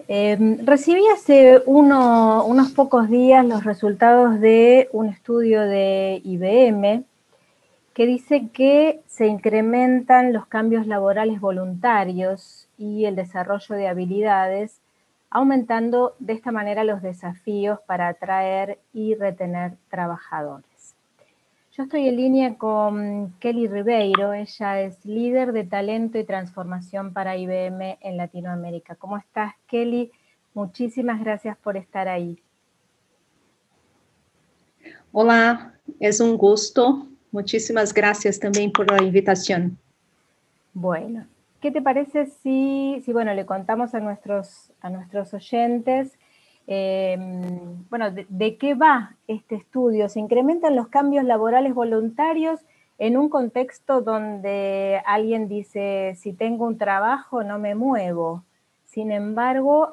Recibí hace unos pocos días los resultados de un estudio de IBM que dice que se incrementan los cambios laborales voluntarios y el desarrollo de habilidades, aumentando de esta manera los desafíos para atraer y retener trabajadores. Yo estoy en línea con Kelly Ribeiro, ella es líder de talento y transformación para IBM en Latinoamérica. ¿Cómo estás, Kelly? Muchísimas gracias por estar ahí. Hola, es un gusto. Muchísimas gracias también por la invitación. Bueno, ¿qué te parece si bueno, le contamos a nuestros oyentes, bueno, de qué va este estudio? Se incrementan los cambios laborales voluntarios en un contexto donde alguien dice, si tengo un trabajo no me muevo. Sin embargo,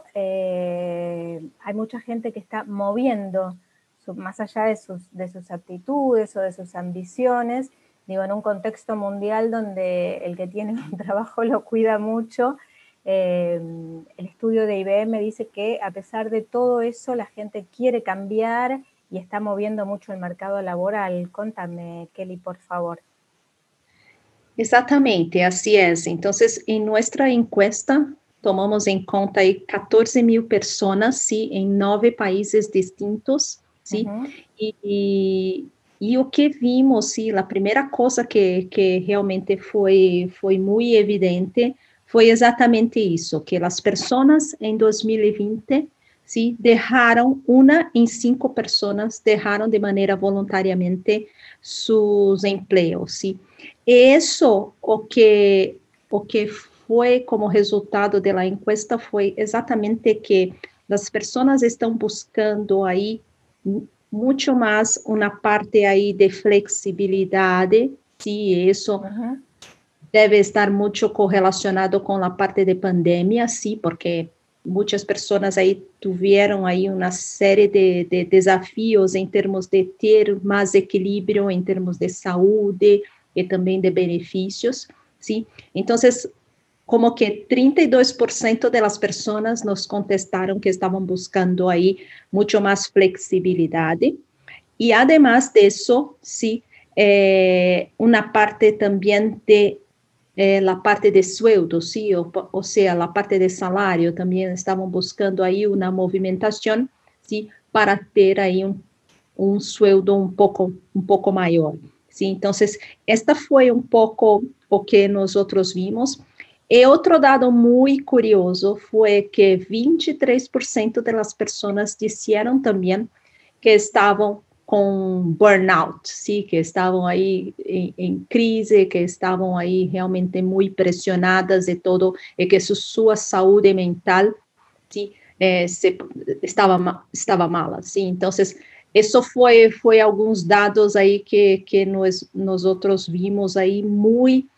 hay mucha gente que está moviendo más allá de sus aptitudes o de sus ambiciones, digo, en un contexto mundial donde el que tiene un trabajo lo cuida mucho. El estudio de IBM dice que a pesar de todo eso, la gente quiere cambiar y está moviendo mucho el mercado laboral. Contame, Kelly, por favor. Exatamente, así es. Entonces, en nuestra encuesta, tomamos en cuenta aí 14,000 pessoas, sim, em 9 países distintos, sim, e o que vimos, sim, a primeira coisa que realmente foi muito evidente foi exatamente isso, que as pessoas em 2020, sim, deixaram, uma em 5 pessoas deixaram de maneira voluntariamente seus empregos, sim. Isso, o que foi como resultado da encuesta foi exatamente que as pessoas estão buscando aí muito mais uma parte aí de flexibilidade, sim, isso deve estar muito correlacionado com a parte de pandemia, sim, porque muitas pessoas aí tiveram aí uma série de desafios em termos de ter mais equilíbrio, em termos de saúde, e também de benefícios, sim? Então, como que 32% das pessoas nos contestaram que estavam buscando aí muito mais flexibilidade, e además disso, sim, uma parte também de la parte de sueldo, sí, o sea, la parte de salario, también estaban buscando ahí una movimentación, sí, para ter ahí un sueldo un poco mayor, sí. Entonces, esta fue un poco o que nosotros vimos. E outro dado muito curioso foi que 23% das pessoas disseram também que estavam com burnout, sim, que estavam aí em crise, que estavam aí realmente muito pressionadas e todo, e que sua saúde mental, sim, estava mal, sim. Então, isso foi alguns dados aí que nós outros vimos aí muito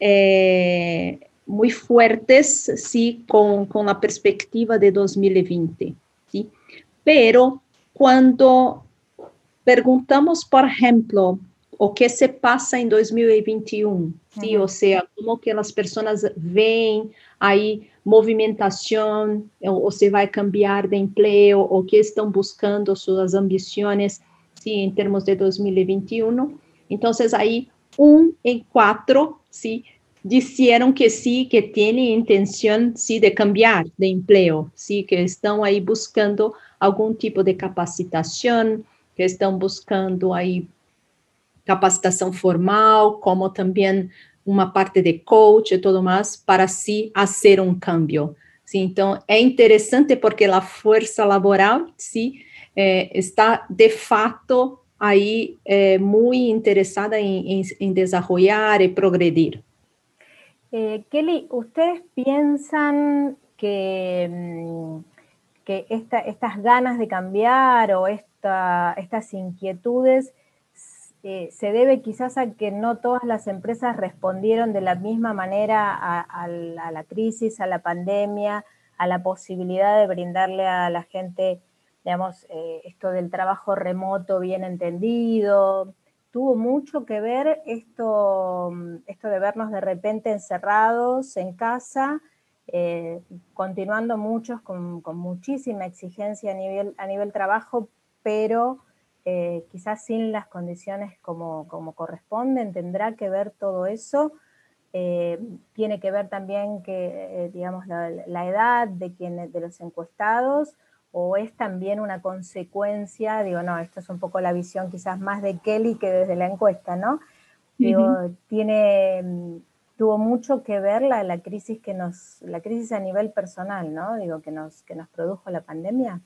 muito fuertes, sim, com a perspectiva de 2020, sim. Pero quando perguntamos, por exemplo, o que se passa em 2021, sim, ou seja, como que as pessoas veem aí movimentação, ou se vai cambiar de emprego, o que estão buscando suas ambições, sim, em termos de 2021. Então, aí, 1 em 4, sim, disseram que sim, que têm intenção, sim, de cambiar de emprego, sim, que estão aí buscando algum tipo de capacitação, que estão buscando aí capacitação formal, como também uma parte de coach e tudo mais, para se fazer um cambio. Sim, então, é interessante porque a força laboral, sim, está, de fato, aí muito interessada em desenvolver e progredir. Kelly, ¿ustedes piensan que estas ganas de cambiar o estas inquietudes se debe quizás a que no todas las empresas respondieron de la misma manera a la crisis, a la pandemia, a la posibilidad de brindarle a la gente, digamos, esto del trabajo remoto bien entendido? ¿Tuvo mucho que ver esto de vernos de repente encerrados en casa continuando muchos con muchísima exigencia a nivel trabajo, pero quizás sin las condiciones como corresponden. ¿Tendrá que ver todo eso? Tiene que ver también que, digamos, la edad de los encuestados, o es también una consecuencia, digo, no, esto es un poco la visión quizás más de Kelly que desde la encuesta, ¿no? Digo, tuvo mucho que ver la crisis la crisis a nivel personal, ¿no? Digo, que nos produjo la pandemia.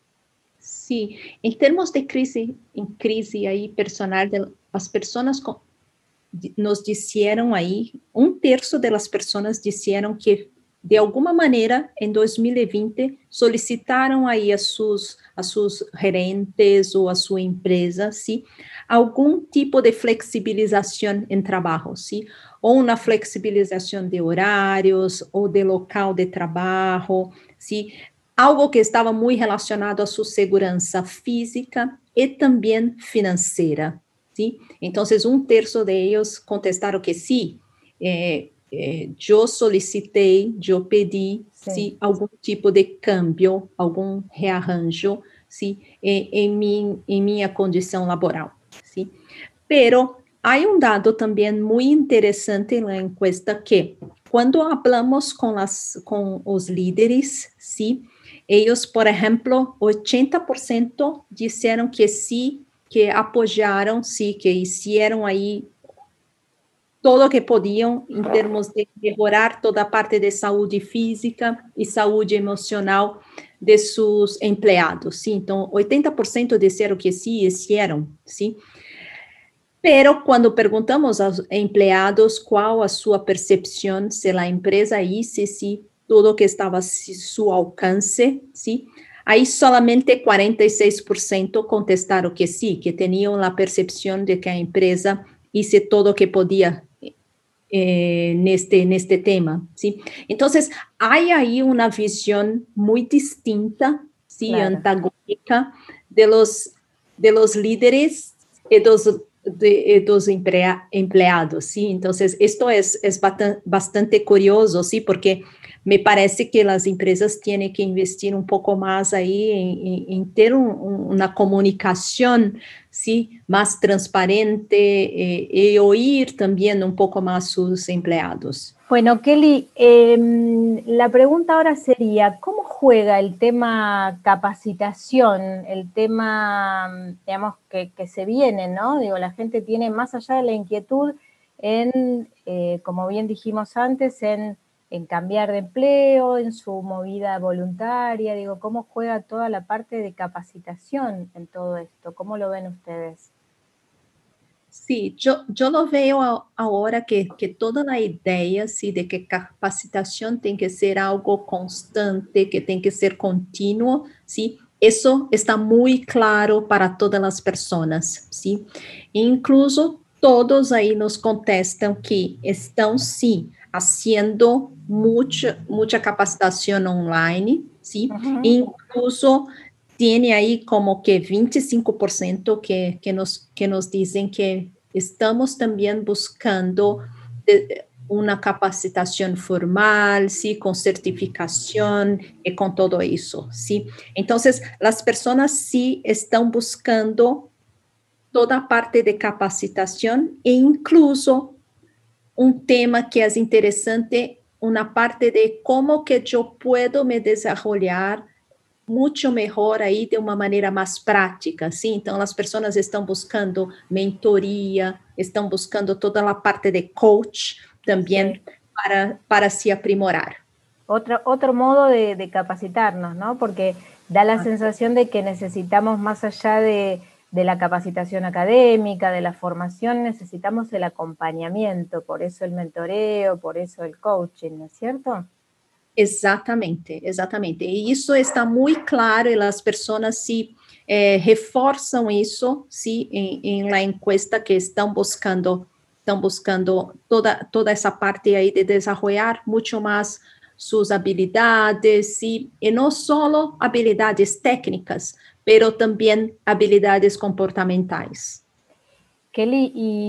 Sí, en términos de crisis, en crisis ahí personal, las personas nos dijeron ahí, un tercio de las personas dijeron que de alguna manera en 2020 solicitaron ahí a sus gerentes o a su empresa, ¿sí? Algún tipo de flexibilización en trabajo, ¿sí? O una flexibilización de horarios o de local de trabajo, ¿sí? Algo que estava muito relacionado à sua segurança física e também financeira. ¿Sí? Entonces, un tercio de ellos contestaron que sí, yo solicité, yo pedí, sí, algún tipo de cambio, algún rearranjo, sí, en mi condición laboral, sí. Pero hay un dato también muy interesante en la encuesta que cuando hablamos con los líderes, sí, ellos, por ejemplo, 80% dijeron que sí, que apoyaron, sí, que hicieron ahí todo lo que podían en términos de mejorar toda a parte de saúde física y salud emocional de sus empleados, ¿sí? Entonces, 80% dijeron que sí, hicieron, ¿sí? Pero cuando preguntamos a los empleados cuál es su percepción, si la empresa hizo sí, todo lo que estaba a su alcance, ¿sí? Ahí solamente 46% contestaron que sí, que tenían la percepción de que la empresa hizo todo lo que podía en este tema, ¿sí? Entonces, hay ahí una visión muy distinta, ¿sí? Claro. Antagónica de los líderes y dos empleados, ¿sí? Entonces, esto es bastante curioso, ¿sí? Porque me parece que las empresas tienen que investir un poco más ahí en tener una comunicación, ¿sí? Más transparente y oír también un poco más sus empleados. Bueno, Kelly, la pregunta ahora sería, ¿cómo juega el tema capacitación, el tema, digamos, que se viene, ¿no? Digo, la gente tiene, más allá de la inquietud, como bien dijimos antes, en cambiar de empleo, en su movida voluntaria, digo, ¿cómo juega toda la parte de capacitación en todo esto? ¿Cómo lo ven ustedes? Sí, yo lo veo ahora que toda la idea, sí, de que capacitación tiene que ser algo constante, que tiene que ser continuo, sí, eso está muy claro para todas las personas, sí. Incluso todos ahí nos contestan que están, sí, haciendo mucha capacitación online, sí, incluso tiene ahí como que 25% que nos dicen que estamos también buscando una capacitación formal, ¿sí? Con certificación y con todo eso, ¿sí? Entonces, las personas sí están buscando toda parte de capacitación e incluso un tema que es interesante, una parte de cómo que yo puedo me desarrollar mucho mejor ahí de una manera más práctica, ¿sí? Entonces las personas están buscando mentoría, están buscando toda la parte de coach también sí, para se aprimorar. Otro modo de capacitarnos, ¿no? Porque da la sensación de que necesitamos, más allá de la capacitación académica, de la formación, necesitamos el acompañamiento, por eso el mentoreo, por eso el coaching, ¿no es cierto? Exatamente. E isso está muito claro e as pessoas se reforçam isso, sim, em la encuesta que estão buscando toda essa parte aí de desenvolver muito mais suas habilidades, sim, e não só habilidades técnicas, pero também habilidades comportamentais. Kelly,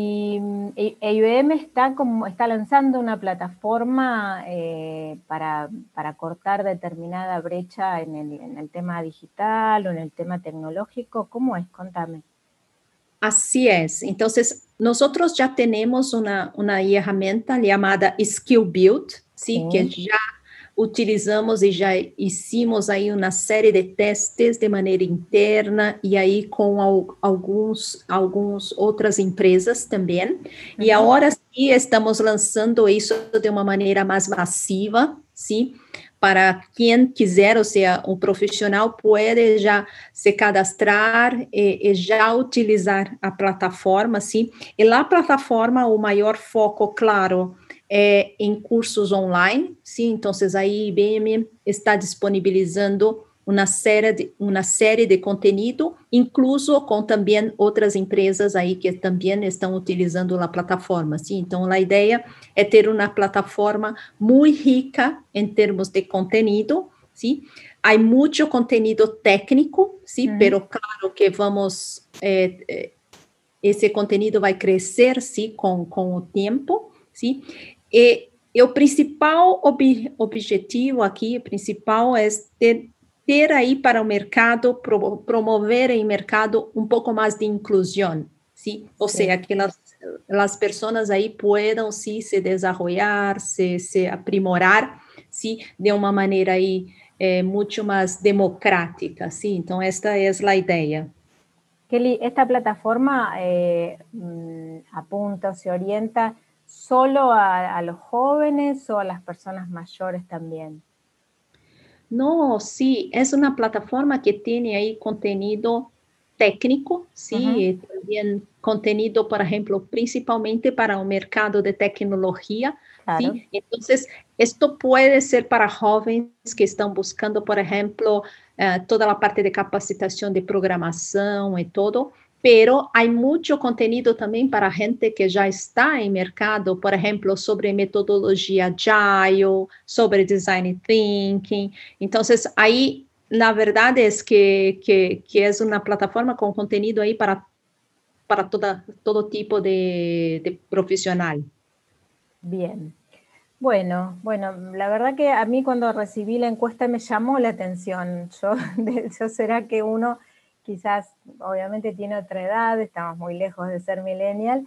IBM está lanzando una plataforma para cortar determinada brecha en el tema digital o en el tema tecnológico. ¿Cómo es? Contame. Así es. Entonces, nosotros ya tenemos una herramienta llamada Skill Build, ¿sí? Que ya utilizamos y ya hicimos ahí una serie de testes de manera interna y ahí con algumas otras empresas también. Y ahora sí estamos lanzando eso de una manera más masiva, ¿sí? Para quien quiser, o sea, un profissional pode já se cadastrar e já utilizar a plataforma, sim. E lá a plataforma, o maior foco, claro, é em cursos online, sim. Então, aí IBM está disponibilizando uma série de conteúdo, incluso com também outras empresas aí que também estão utilizando a plataforma, sim. Então, a ideia é ter uma plataforma muito rica em termos de conteúdo, sim. Há muito conteúdo técnico, sim, pero claro que vamos, esse conteúdo vai crescer, sim, com o tempo, sim. E o principal objetivo aqui, o principal é ter aí para o mercado, promover em mercado um pouco mais de inclusão, sim? Ou seja, que as pessoas aí possam, sim, se desenvolver, se aprimorar, sim, de uma maneira aí muito mais democrática, sim? Então, esta é a ideia. Kelly, ¿esta plataforma apunta, se orienta solo a los jóvenes o a las personas mayores también? No, sí, es una plataforma que tiene ahí contenido técnico, sí, también contenido, por ejemplo, principalmente para el mercado de tecnología, claro. sí. Entonces, esto puede ser para jóvenes que están buscando, por ejemplo, toda la parte de capacitación de programación y todo, pero hay mucho contenido también para gente que ya está en mercado, por ejemplo, sobre metodología Agile, sobre design thinking. Entonces, ahí la verdad es que es una plataforma con contenido ahí para todo tipo de profesional. Bien. Bueno, la verdad que a mí cuando recibí la encuesta me llamó la atención. Yo será que uno quizás, obviamente tiene otra edad, estamos muy lejos de ser millennial,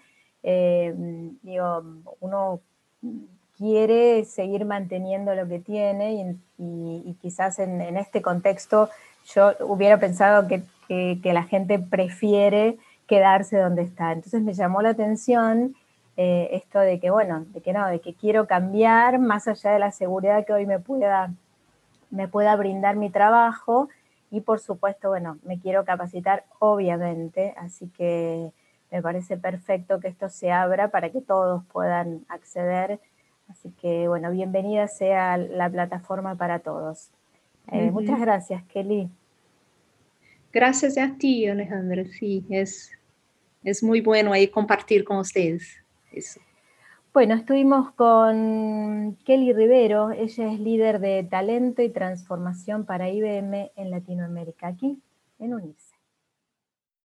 digo, uno quiere seguir manteniendo lo que tiene y quizás en este contexto yo hubiera pensado que la gente prefiere quedarse donde está. Entonces me llamó la atención esto de que, bueno, de que quiero cambiar más allá de la seguridad que hoy me pueda brindar mi trabajo y por supuesto, bueno, me quiero capacitar obviamente, así que me parece perfecto que esto se abra para que todos puedan acceder, así que bueno, bienvenida sea la plataforma para todos. Muchas gracias, Kelly. Gracias a ti, Alejandra, sí, es muy bueno ahí compartir con ustedes eso. Bueno, estuvimos con Kelly Rivero, ella es líder de talento y transformación para IBM en Latinoamérica, aquí en UNIRSI.